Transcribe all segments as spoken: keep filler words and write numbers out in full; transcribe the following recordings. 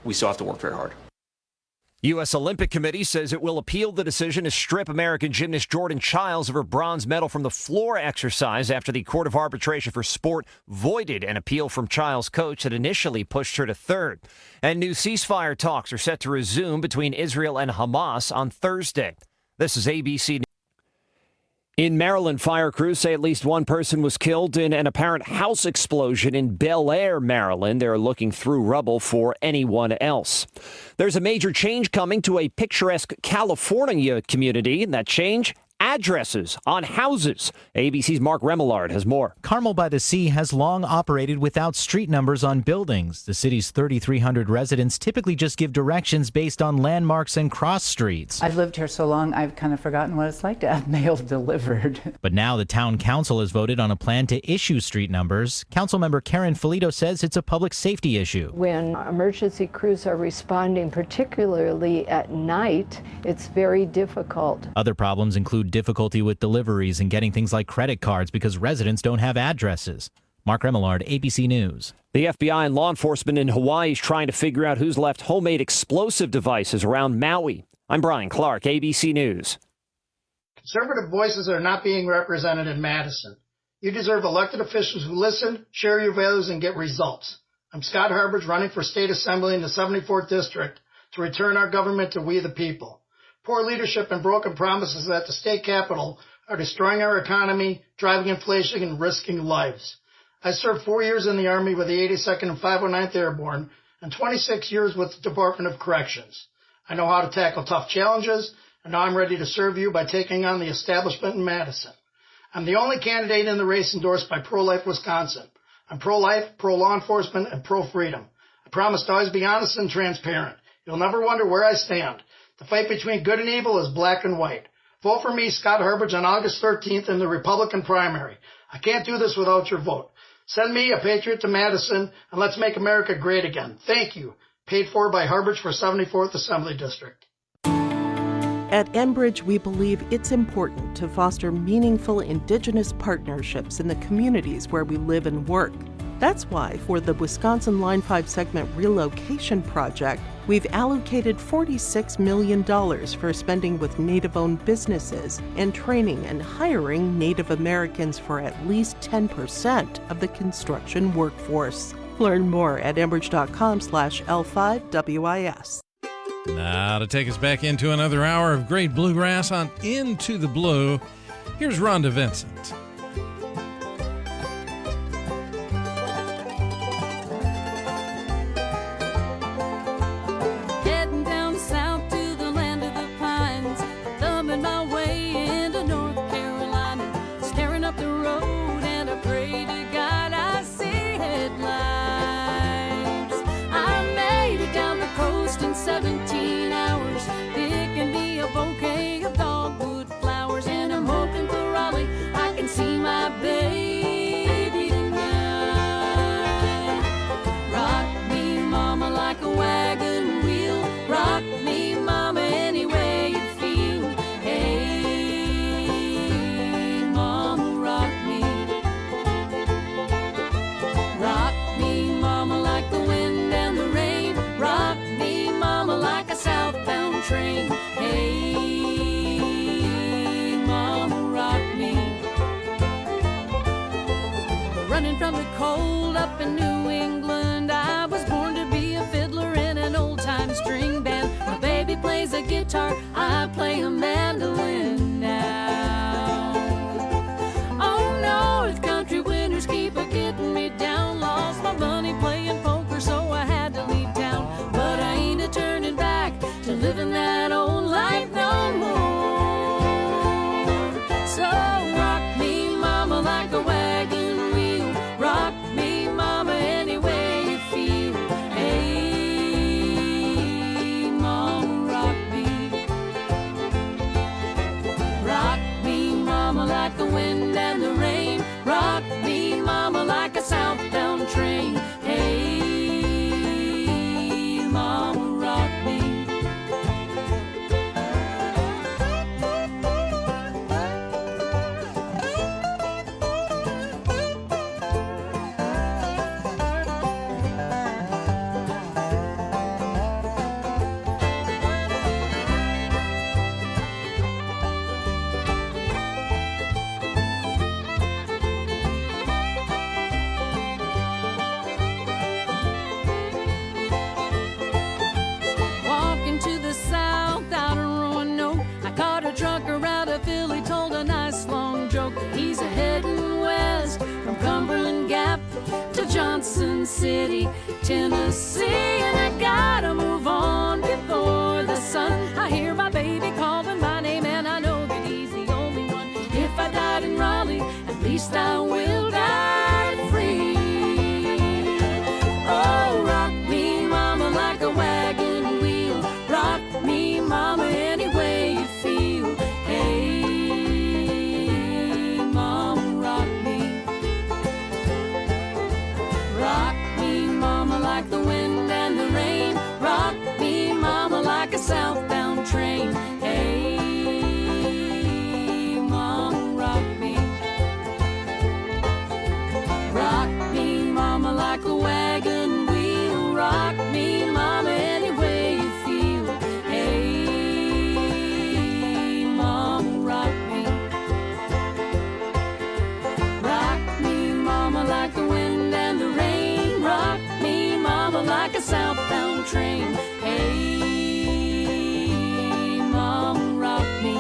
we still have to work very hard. U S. Olympic Committee says it will appeal the decision to strip American gymnast Jordan Chiles of her bronze medal from the floor exercise after the Court of Arbitration for Sport voided an appeal from Chiles' coach that initially pushed her to third. And new ceasefire talks are set to resume between Israel and Hamas on Thursday. This is A B C News. In Maryland, fire crews say at least one person was killed in an apparent house explosion in Bel Air, Maryland. They're looking through rubble for anyone else. There's a major change coming to a picturesque California community, and that change, addresses on houses. A B C's Mark Remillard has more. Carmel by the Sea has long operated without street numbers on buildings. The city's thirty-three hundred residents typically just give directions based on landmarks and cross streets. I've lived here so long, I've kind of forgotten what it's like to have mail delivered. But now the town council has voted on a plan to issue street numbers. Councilmember Karen Filito says it's a public safety issue. When emergency crews are responding, particularly at night, it's very difficult. Other problems include difficulty with deliveries and getting things like credit cards because residents don't have addresses. Mark Remillard, A B C News. The F B I and law enforcement in Hawaii is trying to figure out who's left homemade explosive devices around Maui. I'm Brian Clark, A B C News. Conservative voices are not being represented in Madison. You deserve elected officials who listen, share your values, and get results. I'm Scott Harbridge, running for state assembly in the seventy-fourth district to return our government to we the people. Poor leadership and broken promises at the state capitol are destroying our economy, driving inflation, and risking lives. I served four years in the Army with the eighty-second and five oh ninth Airborne and twenty-six years with the Department of Corrections. I know how to tackle tough challenges, and now I'm ready to serve you by taking on the establishment in Madison. I'm the only candidate in the race endorsed by Pro-Life Wisconsin. I'm pro-life, pro-law enforcement, and pro-freedom. I promise to always be honest and transparent. You'll never wonder where I stand. The fight between good and evil is black and white. Vote for me, Scott Harbridge, on August thirteenth in the Republican primary. I can't do this without your vote. Send me, a patriot, to Madison, and let's make America great again. Thank you. Paid for by Harbridge for seventy-fourth Assembly District. At Enbridge, we believe it's important to foster meaningful Indigenous partnerships in the communities where we live and work. That's why, for the Wisconsin Line five segment relocation project, we've allocated forty-six million dollars for spending with Native-owned businesses and training and hiring Native Americans for at least ten percent of the construction workforce. Learn more at enbridge.com slash L5WIS. Now, to take us back into another hour of great bluegrass on Into the Blue, here's Rhonda Vincent. From the cold up in New England, I was born to be a fiddler in an old-time string band. My baby plays a guitar, I play a mandolin now. Oh, North Country winters keep a-getting me down. Lost my money playing poker, so I had to leave town. But I ain't a-turning back to living that old life no more. So rock me, mama, like a wagon. Rock me, mama, any way you feel. Hey, mama, rock me. Carson City, Tennessee, and I gotta move on before the sun. I hear my baby calling my name, and I know that he's the only one. If I died in Raleigh, at least I will die free. Oh, rock me, mama, like a wagon wheel. Rock me, mama, any way you feel. Hey, mama, rock me. Rock me, mama, like the wind and the rain. Rock me, mama, like a southbound train. Hey, mama, rock me. Rock me, mama, like a wagon wheel. Rock me, mama, any way you feel. Hey, mama, rock me. Rock me, mama, like the wind and the rain. Rock me, mama, like a southbound train. Hey, mama, rock me.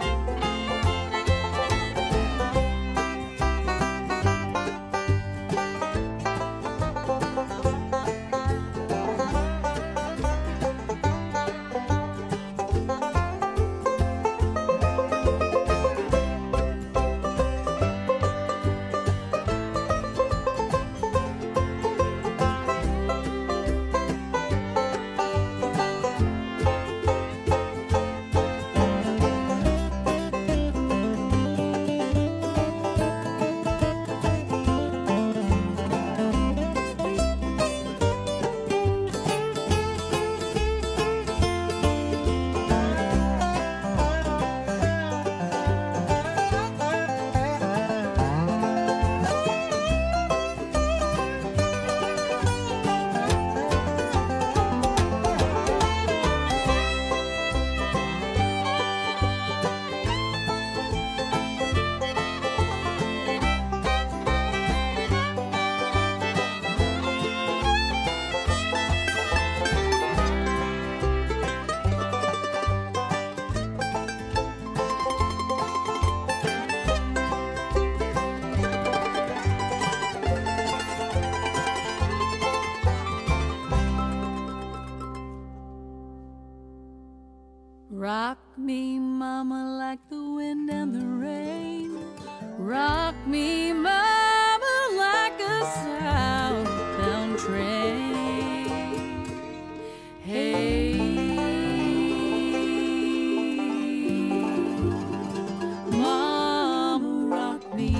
Rock me, mama, like the wind and the rain. Rock me, mama, like a southbound train. Hey, mama, rock me.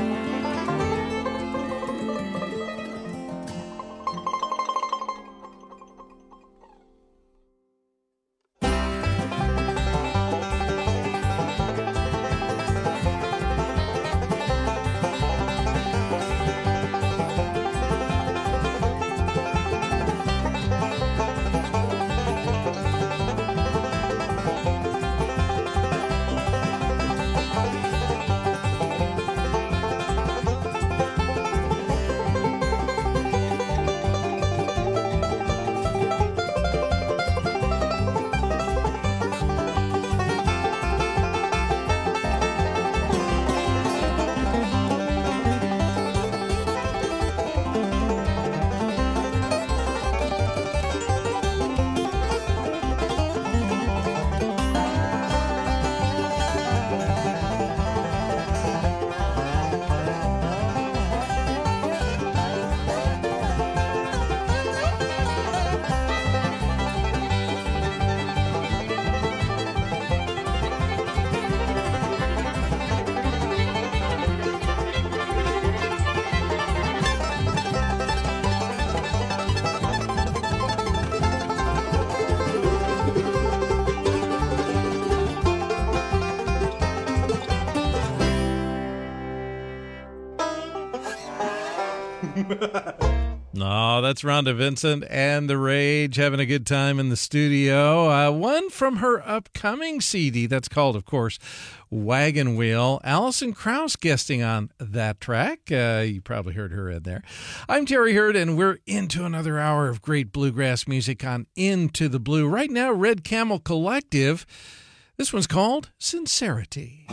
No, that's Rhonda Vincent and The Rage having a good time in the studio. Uh, one from her upcoming C D that's called, of course, Wagon Wheel. Alison Krauss guesting on that track. Uh, you probably heard her in there. I'm Terry Hurd, and we're into another hour of great bluegrass music on Into the Blue. Right now, Red Camel Collective. This one's called Sincerity.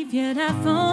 belief, yet I fall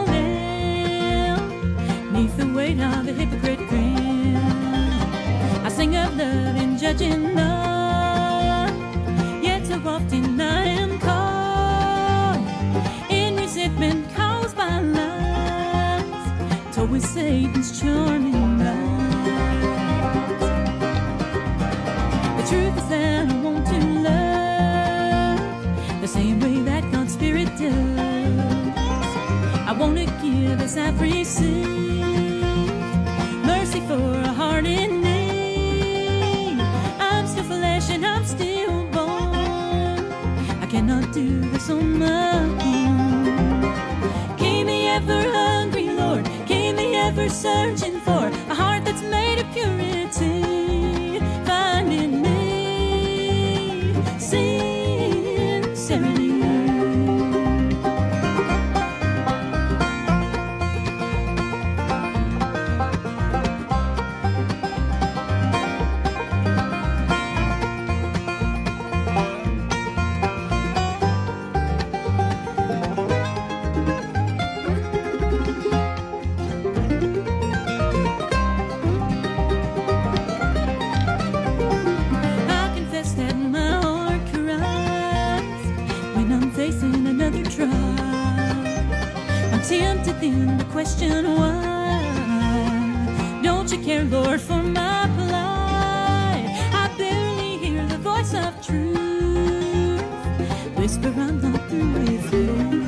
down neath the weight of a hypocrite grin. I sing of love and judging love, yet so often I am caught in resentment caused by lies told with Satan's charming lies. The truth is that I want to love the same way that God's Spirit does. I want to give as I've received, mercy for a heart in need. I'm still flesh and I'm still born. I cannot do this on my own. Keep me ever hungry, Lord. Keep me ever searching for a heart that's made of purity. Find in me sincerity. Tempted then to question why don't you care, Lord, for my plight? I barely hear the voice of truth whisper I'm not through with you.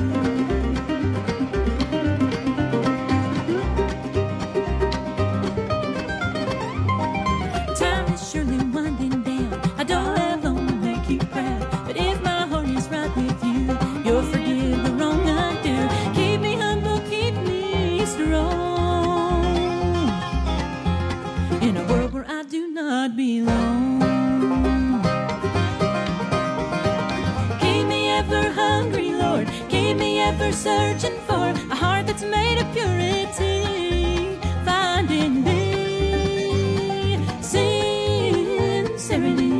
Time is surely winding down. I don't have long to make you proud, but if my heart is right with you, you'll forgive the wrong I do. Keep me humble, keep me strong in a world where I do not belong. Keep me ever hungry, Lord. Keep me ever searching for a heart that's made of purity. Find in me sincerity.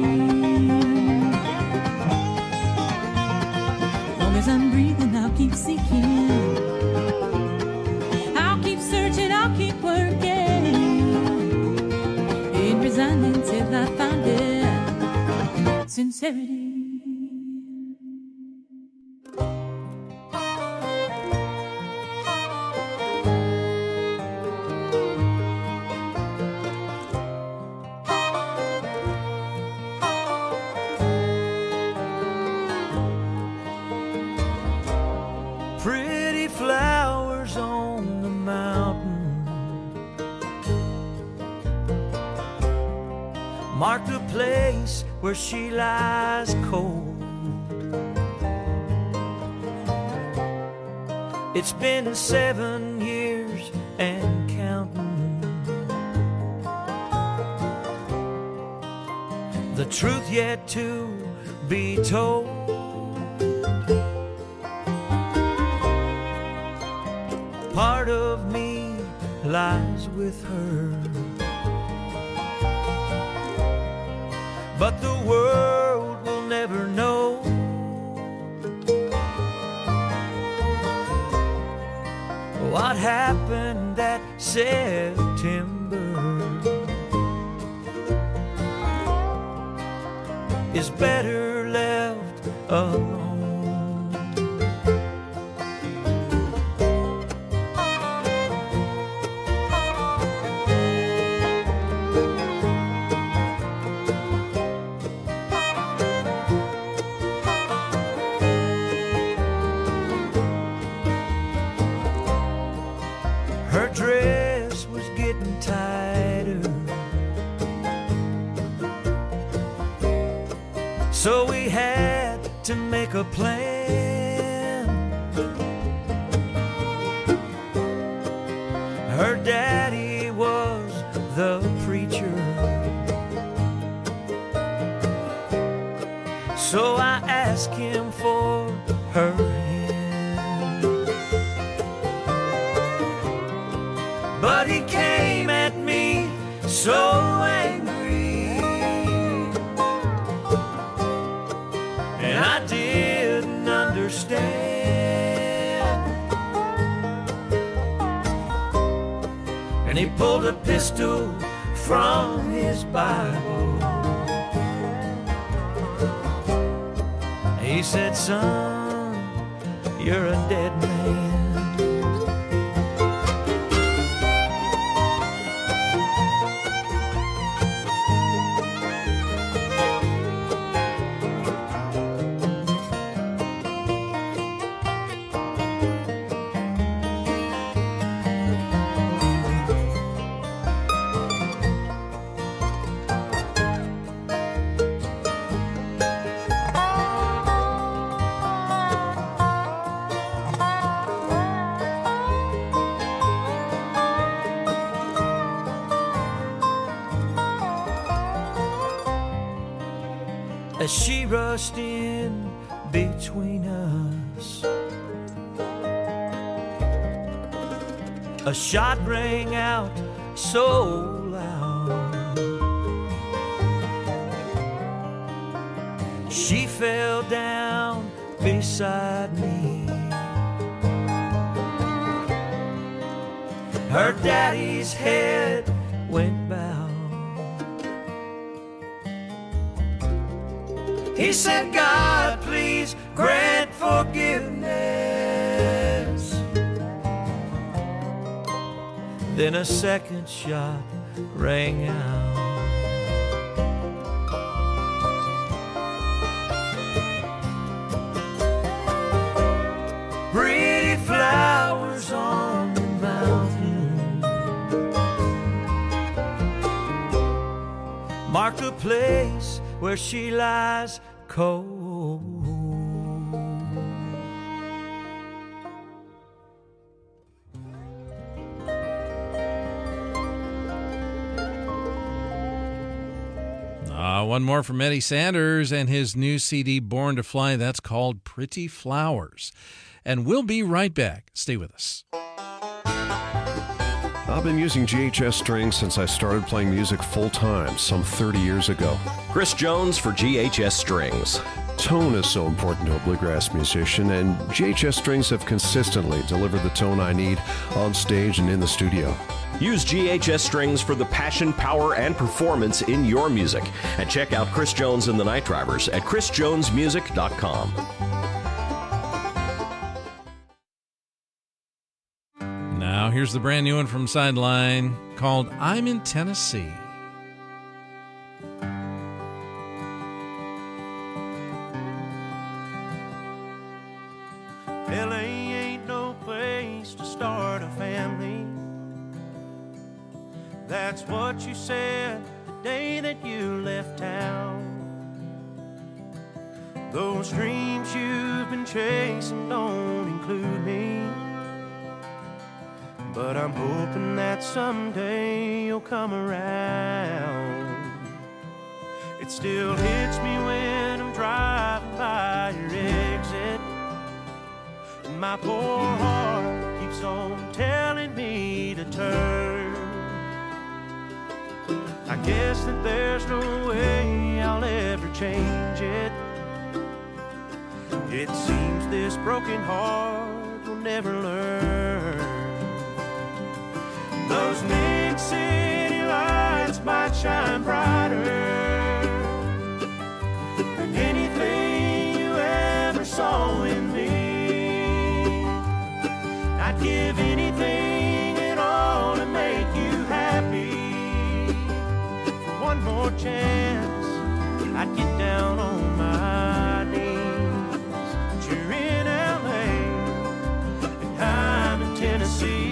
Long as I'm breathing, I'll keep seeking. I'll keep searching, I'll keep working. Ain't resigning till I find it. Sincerity. Pretty flowers on the mountain mark the place where she lies cold. It's been seven years and counting. The truth yet to be told. Part of me lies with her, but the world will never know what happened that September. Is better left alone. Her dress was getting tighter, so we had to make a plan. Her daddy was the preacher, so I asked him for her hand. But he came at me so angry, and I didn't understand. and he pulled a pistol from his Bible. He said, son, you're a dead man. As she rushed in between us, a shot rang out so loud. She fell down beside me. Her daddy's head went bowed. He said, God, please grant forgiveness. Then a second shot rang out. Pretty flowers on the mountain mark the place where she lies cold. Uh, one more from Eddie Sanders and his new C D, Born to Fly. That's called Pretty Flowers. And we'll be right back. Stay with us. I've been using G H S strings since I started playing music full-time some thirty years ago. Chris Jones for G H S Strings. Tone is so important to a bluegrass musician, and G H S strings have consistently delivered the tone I need on stage and in the studio. Use G H S Strings for the passion, power, and performance in your music. And check out Chris Jones and the Night Drivers at chris jones music dot com. Now, here's the brand new one from Sideline called I'm in Tennessee. L A ain't no place to start a family. That's what you said the day that you left town. Those dreams you've been chasing don't include me, but I'm hoping that someday you'll come around. It still hits me when I'm driving by your exit, and my poor heart keeps on telling me to turn. I guess that there's no way I'll ever change it. It seems this broken heart will never learn. Those big city lights might shine brighter than anything you ever saw in me. I'd give anything at all to make you happy. For one more chance, I'd get down on my knees. But you're in L A and I'm in Tennessee.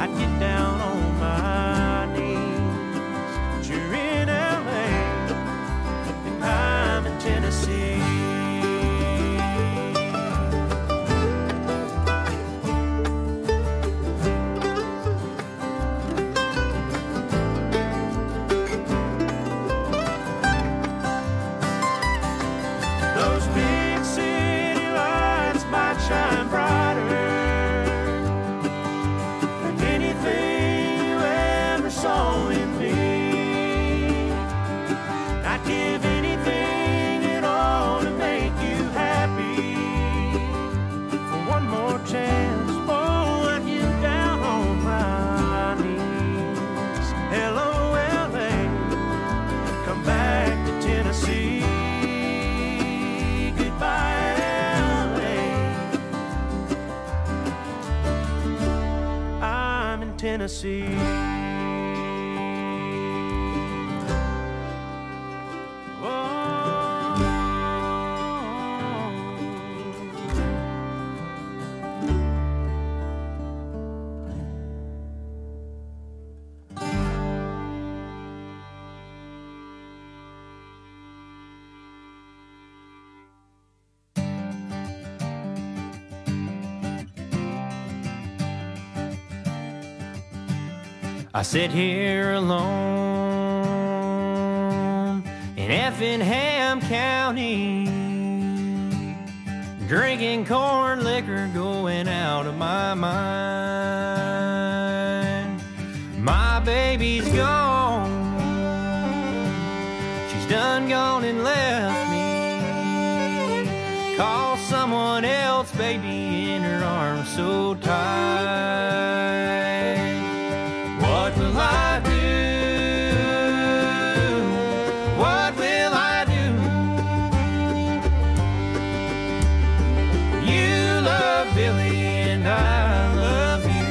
I'd get down on my knees. But you're in L A and I'm in Tennessee. Those big city lights might shine brighter than anything you ever saw in me. I'd give anything at all to make you happy. For one more chance, oh, I'd get down on my knees. Hello, L A, come back to Tennessee. Goodbye, L A, I'm in Tennessee. I sit here alone in Effingham County, drinking corn liquor, going out of my mind. My baby's gone, she's done gone and left me. Call someone else, baby, in her arms so tight. What will I do? What will I do? You love Billy and I love you.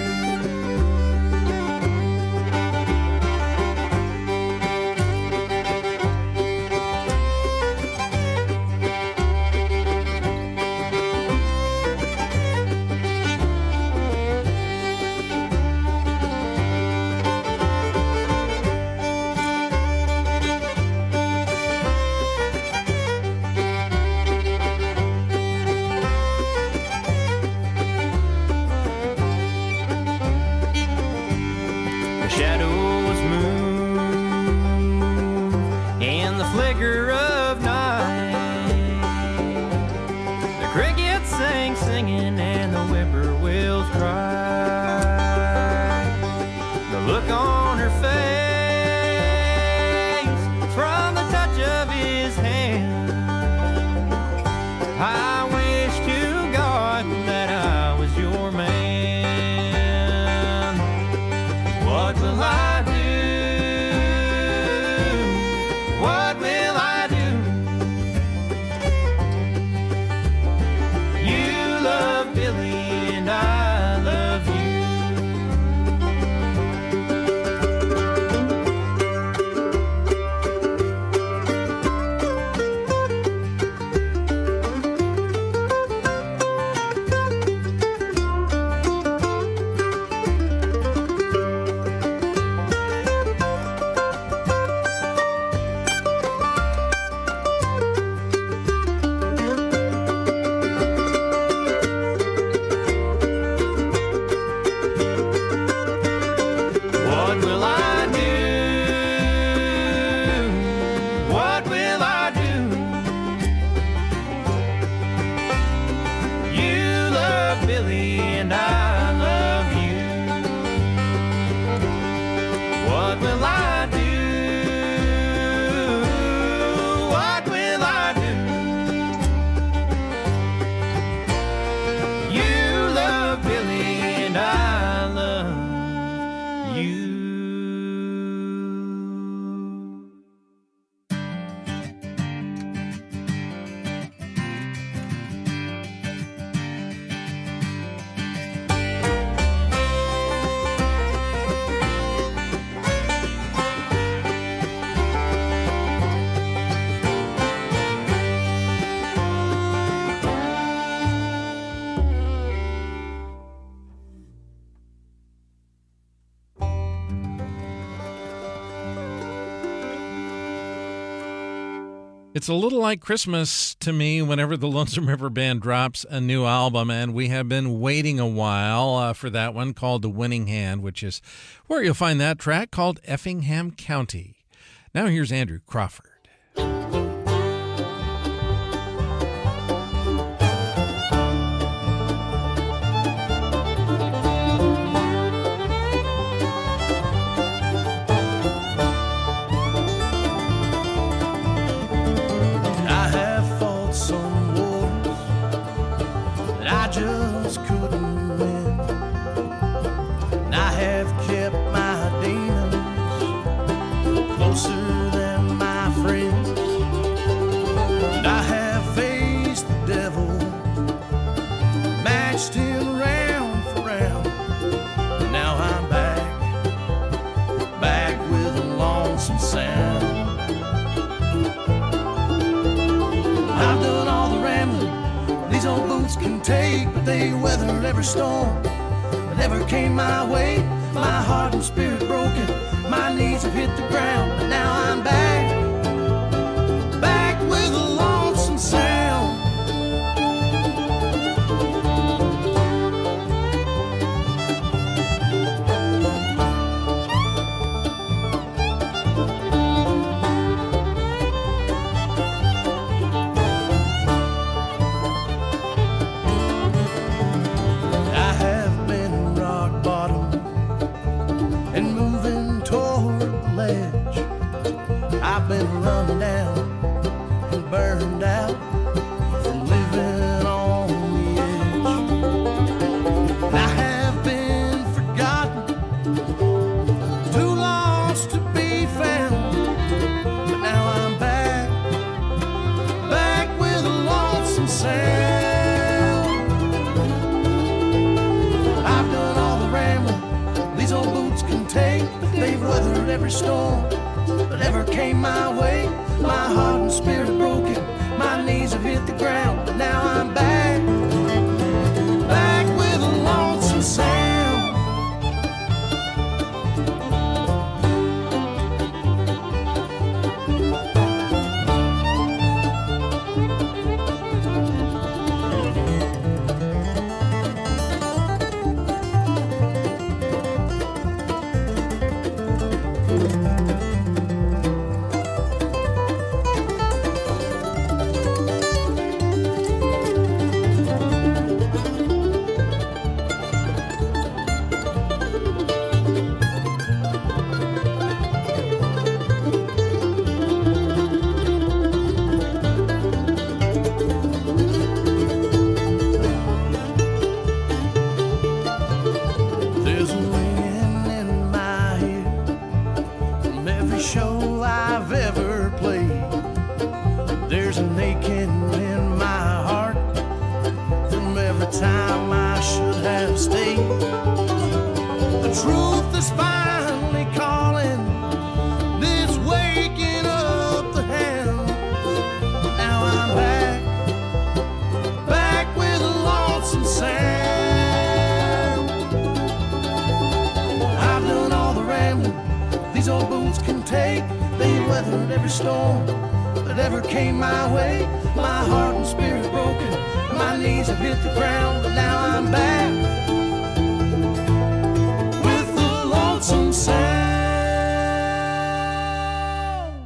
Shadows move in the flicker of night. The crickets sing, singing, and the whippoorwills cry. The look on her face from the touch of his hand. I wish to God that I was your man. What will I do? What will I do? You love It's a little like Christmas to me whenever the Lonesome River Band drops a new album, and we have been waiting a while uh, for that one called The Winning Hand, which is where you'll find that track called Effingham County. Now here's Andrew Crawford. Just couldn't win. And I have kept my demons closer than my friends. And I have faced the devil, matched him round for round. And now I'm back, back with a lonesome sound. I've done all the rambling these old boots can take, but they weathered every storm that ever came my way. My heart and spirit broken, my knees have hit the ground, but now I'm back, back with a lonesome sound. I've been run down and burned out from living on the edge. And I have been forgotten, too lost to be found. But now I'm back, back with a lonesome sound. I've done all the rambling these old boots can take, but they've weathered every storm that ever came my way. My heart and spirit are broken, my knees have hit the ground, but now I'm back, back with a lonesome sound. Every storm that ever came my way, my heart and spirit broken, my knees have hit the ground, but now I'm back with the lonesome sound.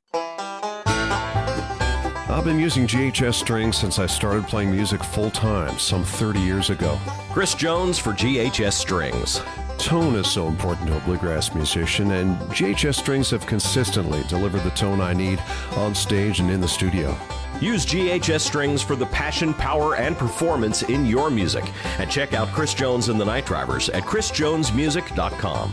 I've been using G H S strings since I started playing music full-time some thirty years ago. Chris Jones for G H S Strings. Tone is so important to a bluegrass musician, and G H S strings have consistently delivered the tone I need on stage and in the studio. Use G H S Strings for the passion, power, and performance in your music. And check out Chris Jones and the Night Drivers at chris jones music dot com.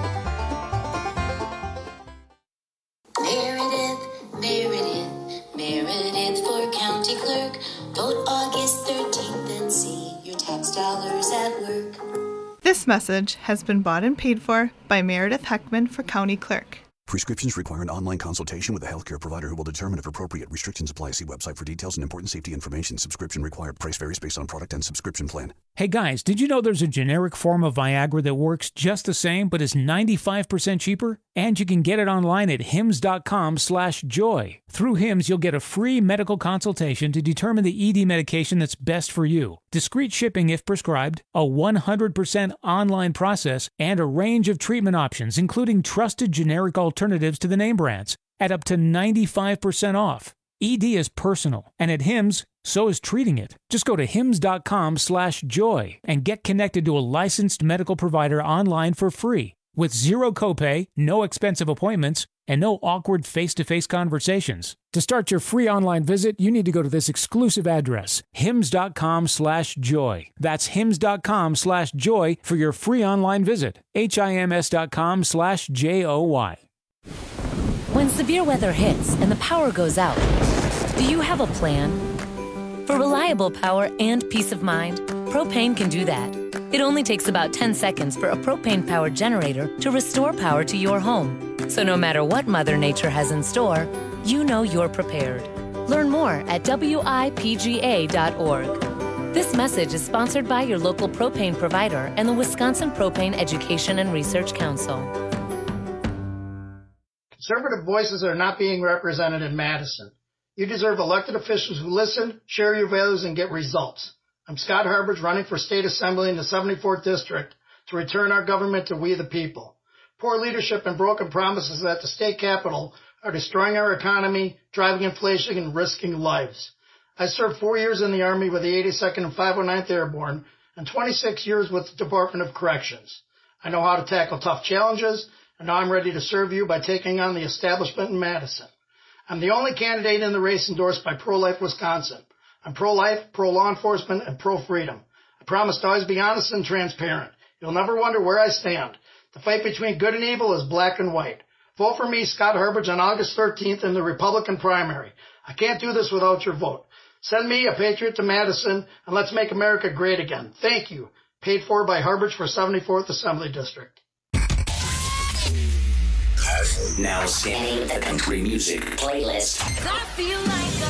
Meredith, Meredith, Meredith for county clerk. Vote August thirteenth and see your tax dollars at work. This message has been bought and paid for by Meredith Heckman for County Clerk. Prescriptions require an online consultation with a healthcare provider who will determine if appropriate. Restrictions apply. See website for details and important safety information. Subscription required. Price varies based on product and subscription plan. Hey guys, did you know there's a generic form of Viagra that works just the same but is ninety-five percent cheaper? And you can get it online at hims.com slash joy. Through Hims, you'll get a free medical consultation to determine the E D medication that's best for you, discreet shipping if prescribed, a one hundred percent online process, and a range of treatment options, including trusted generic alternatives to the name brands, at up to ninety-five percent off. E D is personal, and at Hims, so is treating it. Just go to hims.com slash joy and get connected to a licensed medical provider online for free, with zero copay, no expensive appointments, and no awkward face-to-face conversations. To start your free online visit, you need to go to this exclusive address, hims.com slash joy. That's hims.com slash joy for your free online visit. H-I-M-S.com slash J-O-Y. When severe weather hits and the power goes out, do you have a plan? For reliable power and peace of mind, Propane can do that. It only takes about ten seconds for a propane-powered generator to restore power to your home. So no matter what Mother Nature has in store, you know you're prepared. Learn more at W I P G A dot org. This message is sponsored by your local propane provider and the Wisconsin Propane Education and Research Council. Conservative voices are not being represented in Madison. You deserve elected officials who listen, share your values, and get results. I'm Scott Harbridge, running for state assembly in the seventy-fourth district to return our government to we the people. Poor leadership and broken promises at the state capitol are destroying our economy, driving inflation, and risking lives. I served four years in the Army with the eighty-second and five oh ninth Airborne and twenty-six years with the Department of Corrections. I know how to tackle tough challenges, and now I'm ready to serve you by taking on the establishment in Madison. I'm the only candidate in the race endorsed by Pro-Life Wisconsin. I'm pro-life, pro-law enforcement, and pro-freedom. I promise to always be honest and transparent. You'll never wonder where I stand. The fight between good and evil is black and white. Vote for me, Scott Harbridge, on August thirteenth in the Republican primary. I can't do this without your vote. Send me, a patriot, to Madison, and let's make America great again. Thank you. Paid for by Harbridge for seventy-fourth Assembly District. Now scanning the country music playlist. I feel like a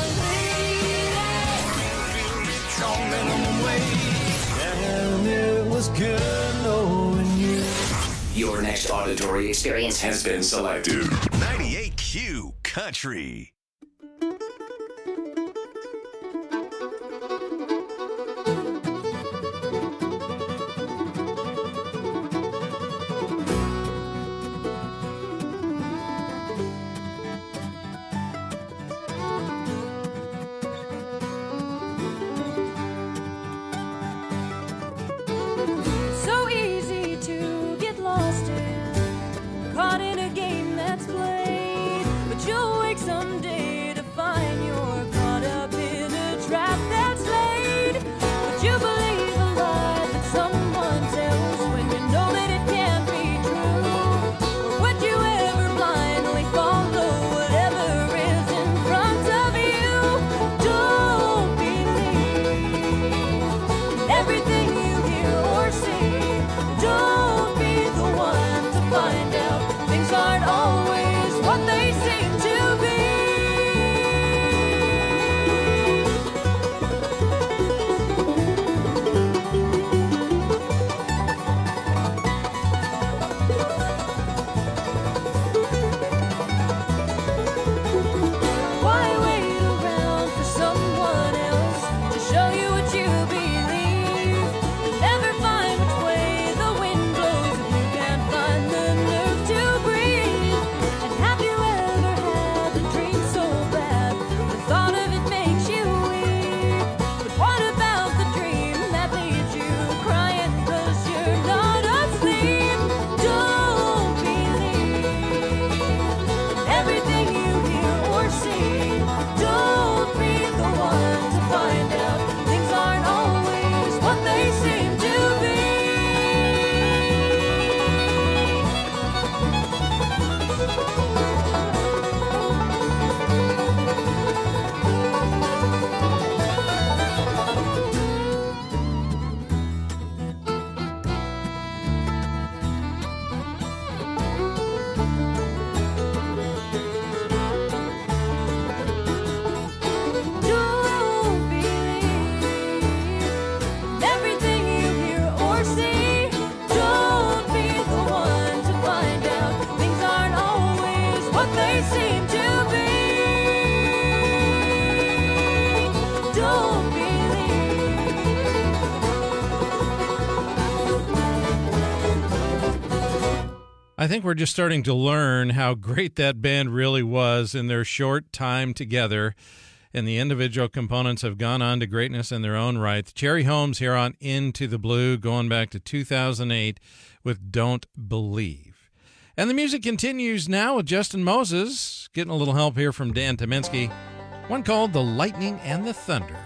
And it was good knowing you. Your next auditory experience has been selected. ninety-eight Q Country. so easy to get lost in, caught in a game that's played, but you'll wake someday I think we're just starting to learn how great that band really was in their short time together, and the individual components have gone on to greatness in their own right. Cherry Holmes here on Into the Blue, going back to two thousand eight with Don't Believe. And the music continues now with Justin Moses, getting a little help here from Dan Tyminski, one called The Lightning and the Thunder.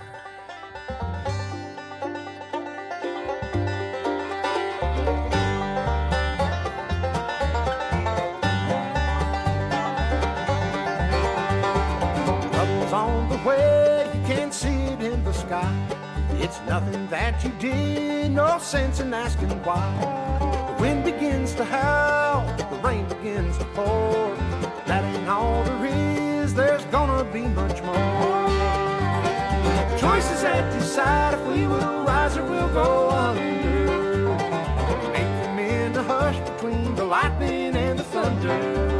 On the way, you can't see it in the sky. It's nothing that you did, no sense in asking why. The wind begins to howl, the rain begins to pour. That ain't all there is, there's gonna be much more. Choices that decide if we will rise or we'll go under. Make them in the hush between the lightning and the thunder.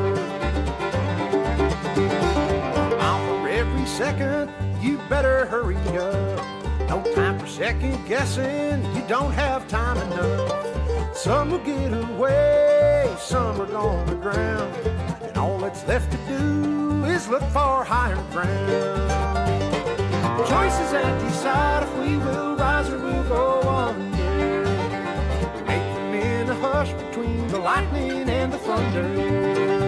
Every second, you better hurry up. No time for second guessing, you don't have time enough. Some will get away, some are gone to ground, and all that's left to do is look for higher ground. Choices that decide if we will rise or we'll go under. Make them in a hush between the lightning and the thunder.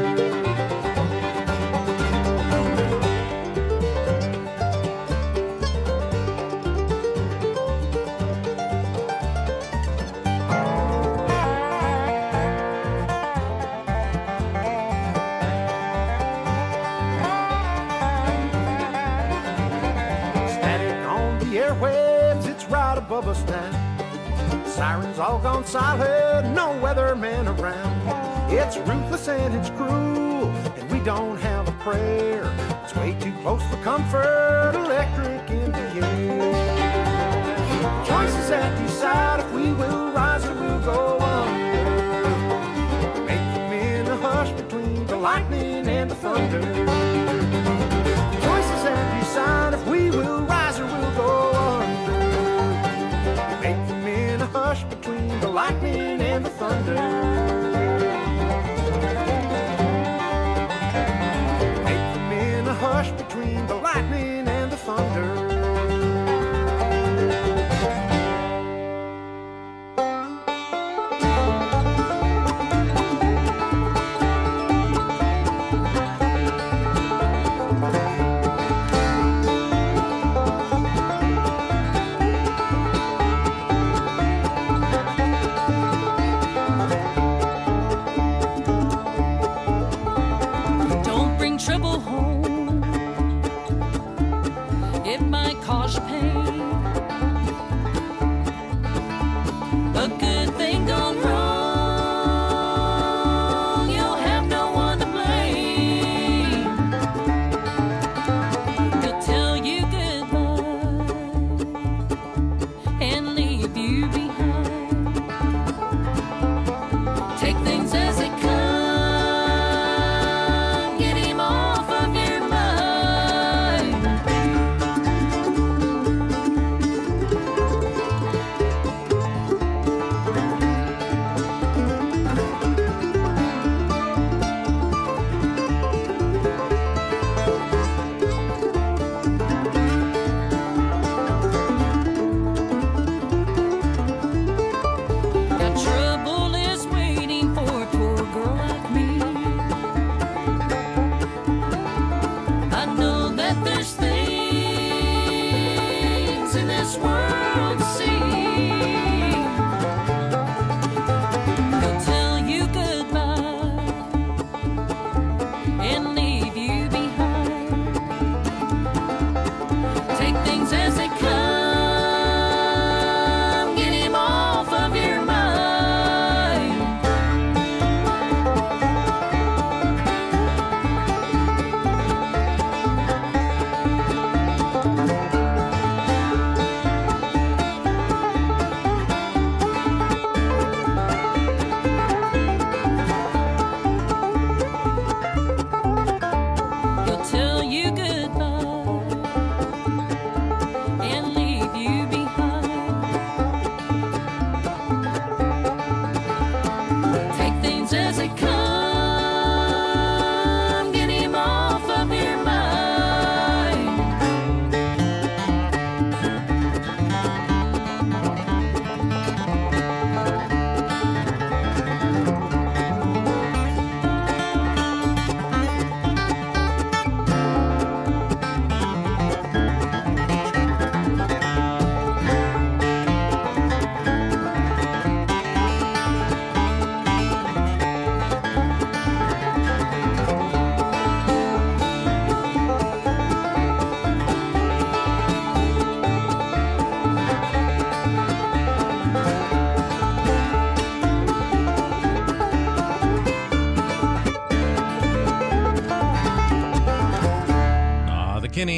Airwaves, it's right above us now. Sirens all gone silent, no weatherman around. It's ruthless and it's cruel, and we don't have a prayer. It's way too close for comfort, electric in the air. Choices that decide if we will rise or we'll go under. Make them in a hush between the lightning and the thunder. Choices that decide if we will rise or we'll go under. Make them in a hush between the lightning and the thunder. Make them in a hush between the lightning and the thunder.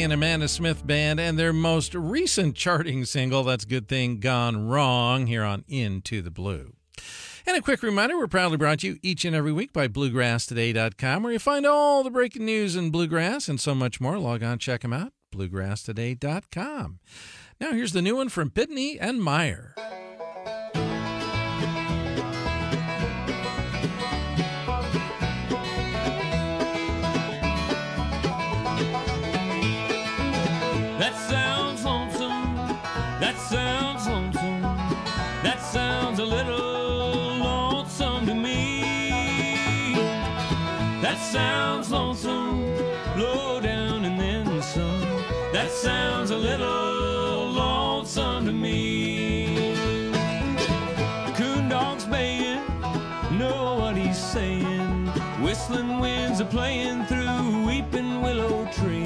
and Amanda Smith Band and their most recent charting single, That's Good Thing Gone Wrong, here on Into the Blue. And a quick reminder, we're proudly brought to you each and every week by bluegrass today dot com, where you find all the breaking news in bluegrass and so much more. Log on, check them out, bluegrass today dot com. Now here's the new one from Pitney and Meyer. That sounds lonesome, that sounds lonesome, that sounds a little lonesome to me. That sounds lonesome, low down and then some. That sounds a little lonesome to me. Coon dog's baying, know what he's saying. Whistling winds are playing through weeping willow tree.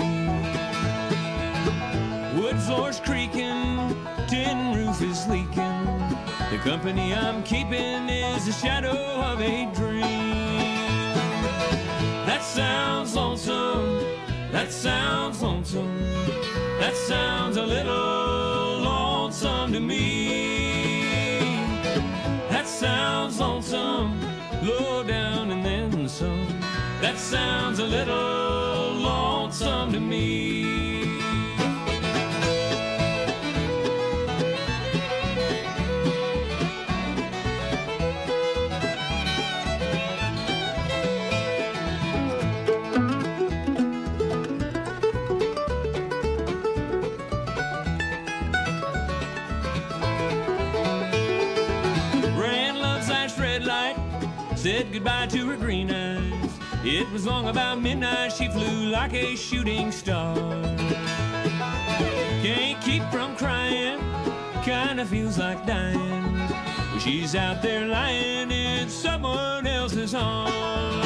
Wood floor's creaking, tin roof is leaking. The company I'm keeping is the shadow of a dream. That sounds lonesome, that sounds lonesome, that sounds a little lonesome to me. That sounds lonesome, low down and then some. That sounds a little lonesome to me. Said goodbye to her green eyes. It was long about midnight, she flew like a shooting star. Can't keep from crying, kinda feels like dying. When she's out there lying in someone else's arms.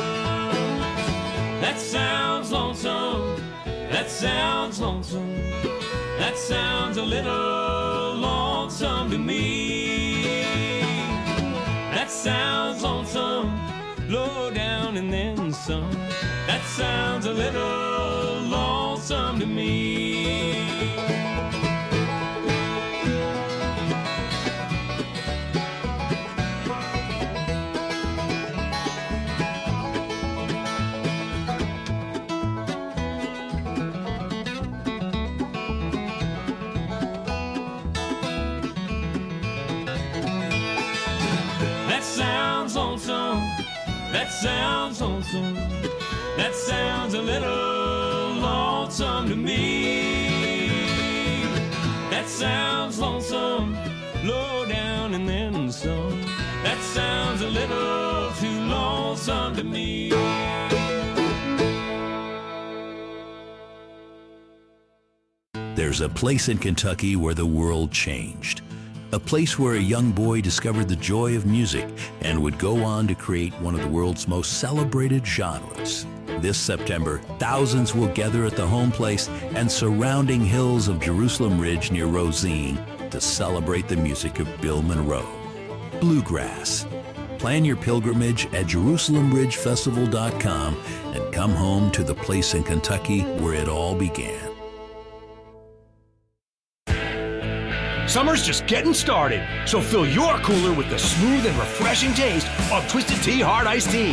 That sounds lonesome, that sounds lonesome, that sounds a little lonesome to me. That sounds lonesome, low down and then some. That sounds a little lonesome to me. That sounds lonesome, that sounds a little lonesome to me. That sounds lonesome, low down and then some. That sounds a little too lonesome to me. There's a place in Kentucky where the world changed. A place where a young boy discovered the joy of music and would go on to create one of the world's most celebrated genres. This September, thousands will gather at the home place and surrounding hills of Jerusalem Ridge near Rosine to celebrate the music of Bill Monroe. Bluegrass. Plan your pilgrimage at Jerusalem Ridge Festival dot com and come home to the place in Kentucky where it all began. Summer's just getting started, so fill your cooler with the smooth and refreshing taste of Twisted Tea Hard Iced Tea.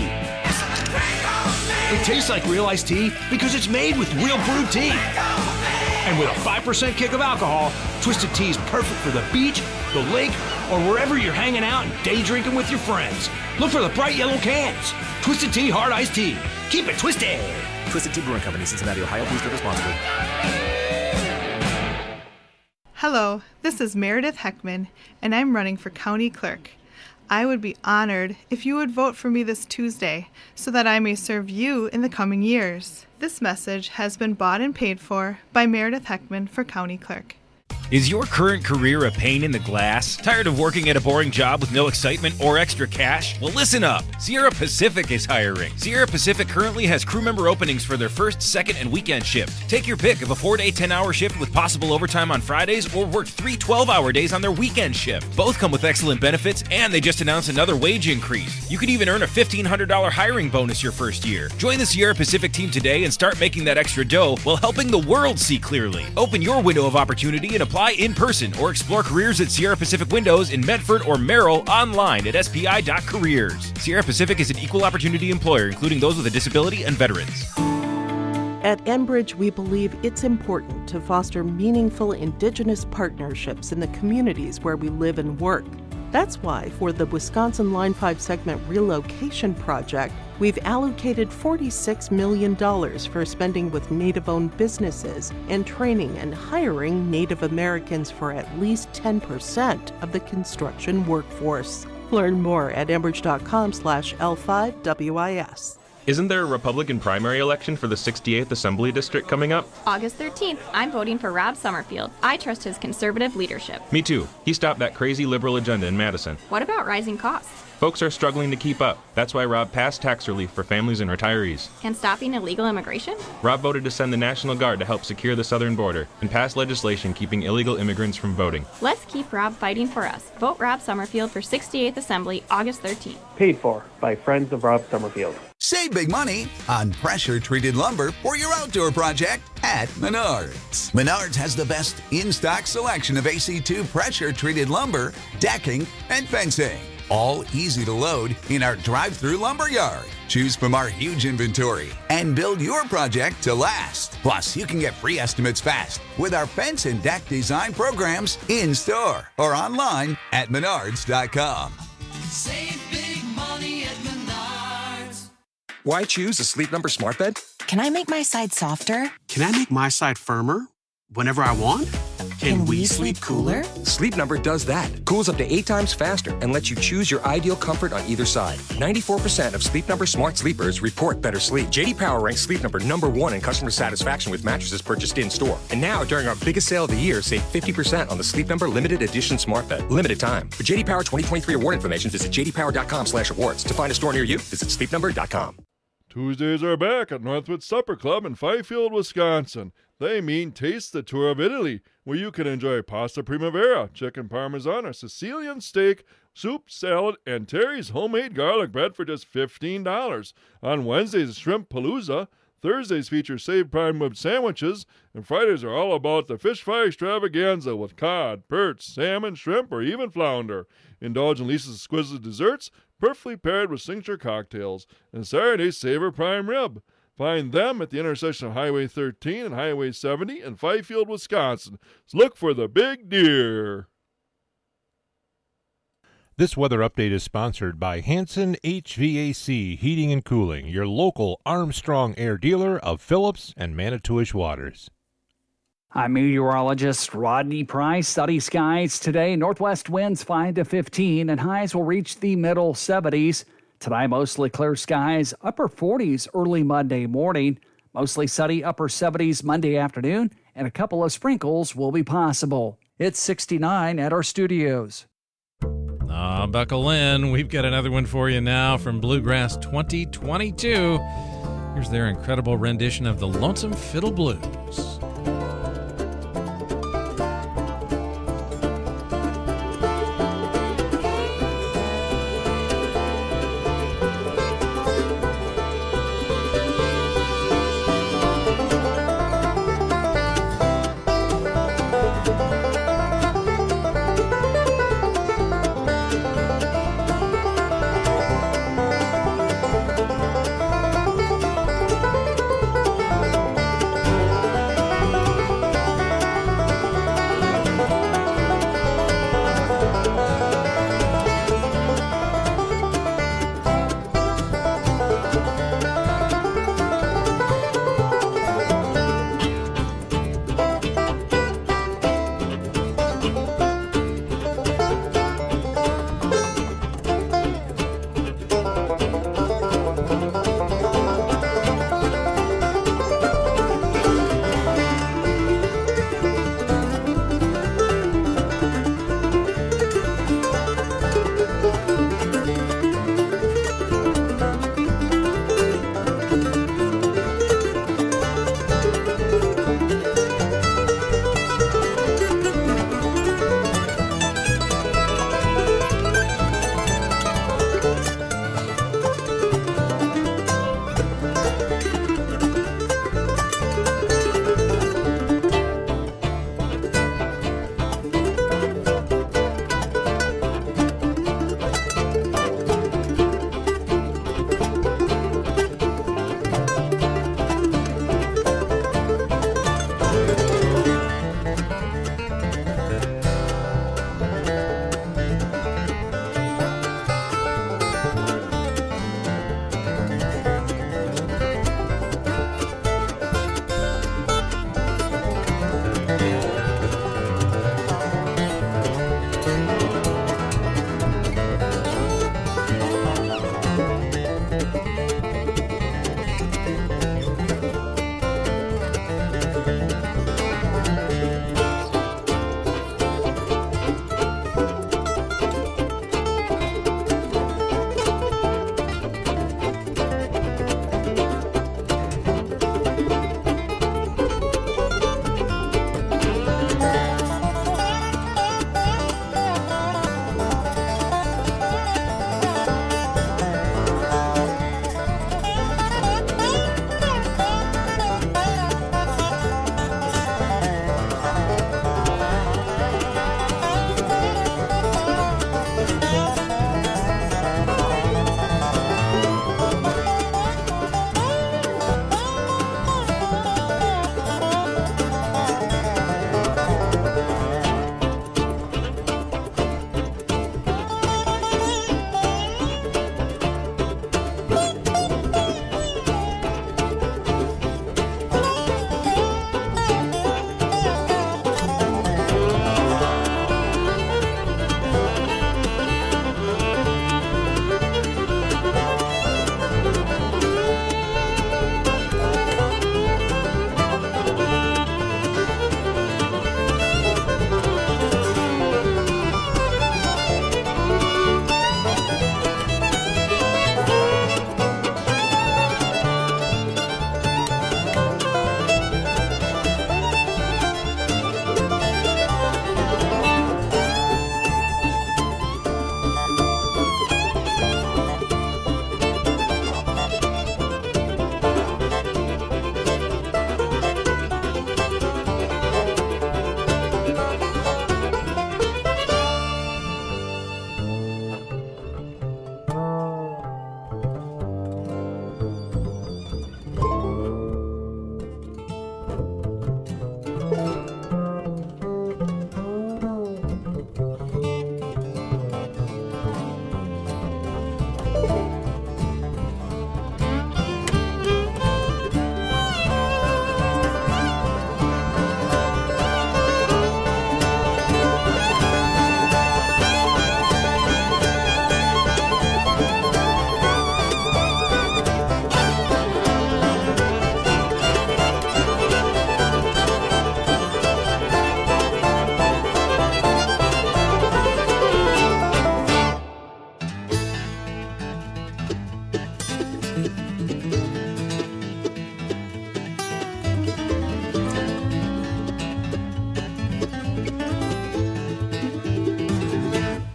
It tastes like real iced tea because it's made with real brewed tea. And with a five percent kick of alcohol, Twisted Tea is perfect for the beach, the lake, or wherever you're hanging out and day drinking with your friends. Look for the bright yellow cans. Twisted Tea Hard Iced Tea. Keep it twisted. Twisted Tea Brewing Company, Cincinnati, Ohio. Please drink responsibly. Hello, this is Meredith Heckman, and I'm running for County Clerk. I would be honored if you would vote for me this Tuesday so that I may serve you in the coming years. This message has been bought and paid for by Meredith Heckman for County Clerk. Is your current career a pain in the glass? Tired of working at a boring job with no excitement or extra cash? Well, listen up. Sierra Pacific is hiring. Sierra Pacific currently has crew member openings for their first, second, and weekend shift. Take your pick of a four-day, ten-hour shift with possible overtime on Fridays, or work three twelve-hour days on their weekend shift. Both come with excellent benefits, and they just announced another wage increase. You could even earn a fifteen hundred dollars hiring bonus your first year. Join the Sierra Pacific team today and start making that extra dough while helping the world see clearly. Open your window of opportunity and apply in person, or explore careers at Sierra Pacific Windows in Medford or Merrill online at S P I dot careers. Sierra Pacific is an equal opportunity employer, including those with a disability and veterans. At Enbridge, we believe it's important to foster meaningful Indigenous partnerships in the communities where we live and work. That's why, for the Wisconsin Line five segment relocation project, we've allocated forty-six million dollars for spending with Native-owned businesses and training and hiring Native Americans for at least ten percent of the construction workforce. Learn more at enbridge.com slash L5WIS. Isn't there a Republican primary election for the sixty-eighth Assembly District coming up? August thirteenth, I'm voting for Rob Summerfield. I trust his conservative leadership. Me too. He stopped that crazy liberal agenda in Madison. What about rising costs? Folks are struggling to keep up. That's why Rob passed tax relief for families and retirees. And stopping illegal immigration? Rob voted to send the National Guard to help secure the southern border and pass legislation keeping illegal immigrants from voting. Let's keep Rob fighting for us. Vote Rob Summerfield for sixty-eighth Assembly, August thirteenth. Paid for by Friends of Rob Summerfield. Save big money on pressure-treated lumber for your outdoor project at Menards. Menards has the best in-stock selection of A C two pressure-treated lumber, decking, and fencing. All easy to load in our drive-through lumber yard. Choose from our huge inventory and build your project to last. Plus, you can get free estimates fast with our fence and deck design programs in-store or online at menards dot com. Save big money at Menards. Why choose a Sleep Number smart bed? Can I make my side softer? Can I make my side firmer whenever I want? Can, Can we, we sleep cooler? Sleep Number does that. Cools up to eight times faster and lets you choose your ideal comfort on either side. ninety-four percent of Sleep Number smart sleepers report better sleep. J D Power ranks Sleep Number number one in customer satisfaction with mattresses purchased in-store. And now, during our biggest sale of the year, save fifty percent on the Sleep Number limited edition smart bed. Limited time. For J D Power twenty twenty-three award information, visit j d power dot com slash awards. To find a store near you, visit sleep number dot com. Tuesdays are back at Northwood Supper Club in Fifield, Wisconsin. They mean Taste the Tour of Italy, where you can enjoy pasta primavera, chicken parmesan, or Sicilian steak, soup, salad, and Terry's homemade garlic bread for just fifteen dollars. On Wednesdays, Shrimp Palooza. Thursdays feature saved prime rib sandwiches, and Fridays are all about the fish fry extravaganza with cod, perch, salmon, shrimp, or even flounder. Indulge in Lisa's exquisite desserts, perfectly paired with signature cocktails. And Saturdays, savor prime rib. Find them at the intersection of Highway thirteen and Highway seventy in Fifield, Wisconsin. So look for the big deer. This weather update is sponsored by Hanson H V A C Heating and Cooling, your local Armstrong Air dealer of Phillips and Manitowish Waters. I'm meteorologist Rodney Price. Sunny skies today. Northwest winds five to fifteen, and highs will reach the middle seventies. Tonight, mostly clear skies, upper forties early Monday morning. Mostly sunny, upper seventies Monday afternoon, and a couple of sprinkles will be possible. It's sixty-nine at our studios. Ah, buckle in. We've got another one for you now from Bluegrass twenty twenty-two. Here's their incredible rendition of the Lonesome Fiddle Blues.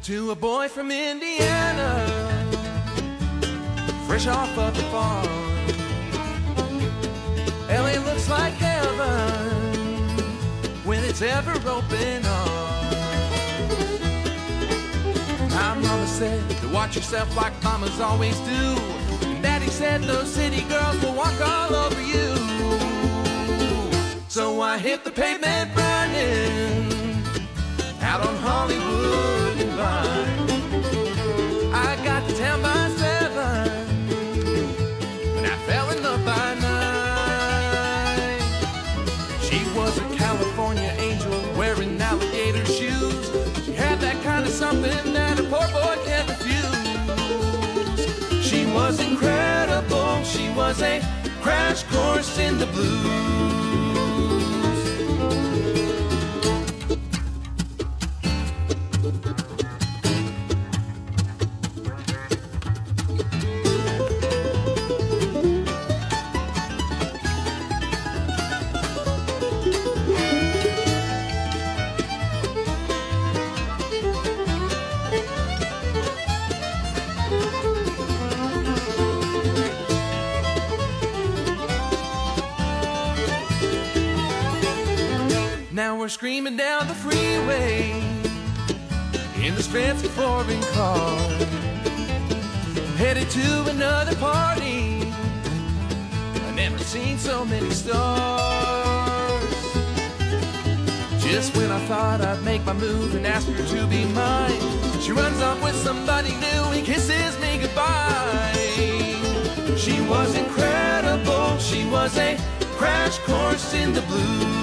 to a boy from Indiana, fresh off of the farm. L A looks like heaven when it's ever open arms. My mama said to watch yourself like mamas always do. And Daddy said those city girls will walk all over you. So I hit the pavement running out on Hollywood and Vine. I got to town by seven, and I fell in love by nine. She was a California angel wearing alligator shoes. She had that kind of something that a poor boy can't refuse. She was incredible. She was a crash course in the blues. Now we're screaming down the freeway in this fancy foreign car, headed to another party. I've never seen so many stars. Just when I thought I'd make my move and ask her to be mine, she runs off with somebody new and kisses me goodbye. She was incredible. She was a crash course in the blues.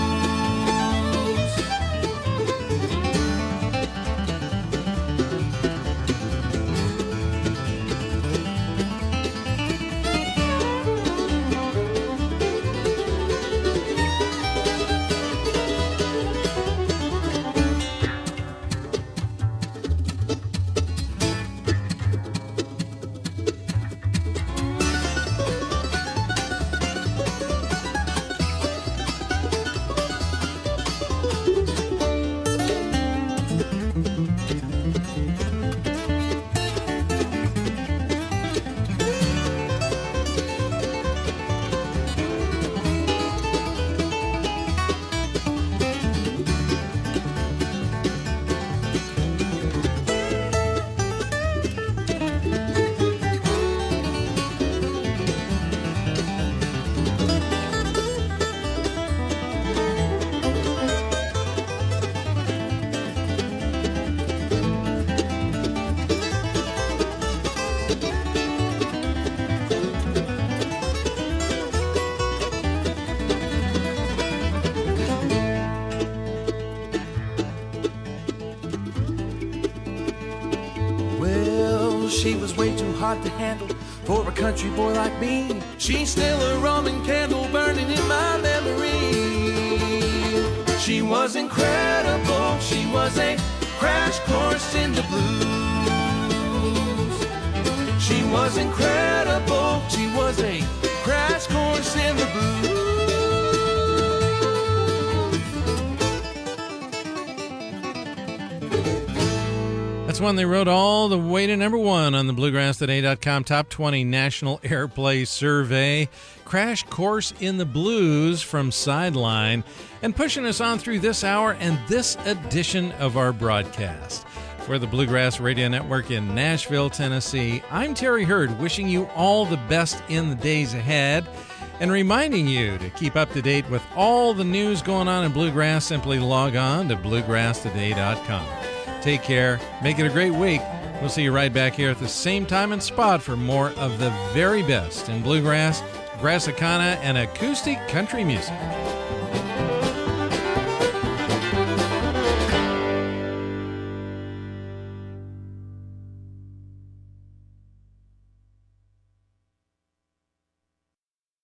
She was way too hot to handle for a country boy like me. She's still a Roman candle burning in my memory. She was incredible. She was a crash course in the blues. She was incredible. She was a crash course in the blues. That's one they wrote all the way to number one on the Bluegrass Today dot com Top twenty National Airplay Survey. Crash Course in the Blues from Sideline. And pushing us on through this hour and this edition of our broadcast. For the Bluegrass Radio Network in Nashville, Tennessee, I'm Terry Hurd, wishing you all the best in the days ahead and reminding you to keep up to date with all the news going on in Bluegrass. Simply log on to Bluegrass Today dot com. Take care. Make it a great week. We'll see you right back here at the same time and spot for more of the very best in bluegrass, Brassicana, and acoustic country music.